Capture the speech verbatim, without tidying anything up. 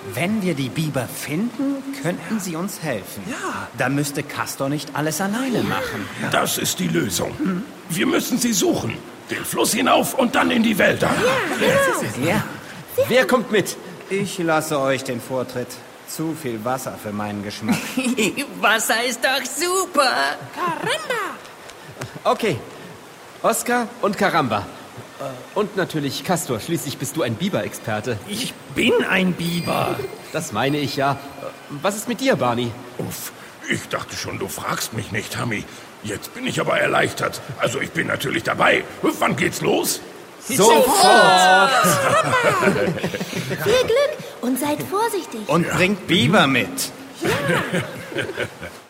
Wenn wir die Biber finden, könnten sie uns helfen. Ja. Da müsste Castor nicht alles alleine machen. Das ist die Lösung. Wir müssen sie suchen. Den Fluss hinauf und dann in die Wälder. Ja, Wer kommt mit? ich lasse euch den Vortritt. Zu viel Wasser für meinen Geschmack. Wasser ist doch super. Okay. Oskar und Karamba. Und natürlich Castor. Schließlich bist du ein Biber-Experte. Ich bin ein Biber. Das meine ich ja. Was ist mit dir, Barney? Uff, ich dachte schon, du fragst mich nicht, Hammy. Jetzt bin ich aber erleichtert. Also ich bin natürlich dabei. Wann geht's los? Sofort! Viel Glück und seid vorsichtig. Und bringt Biber mit.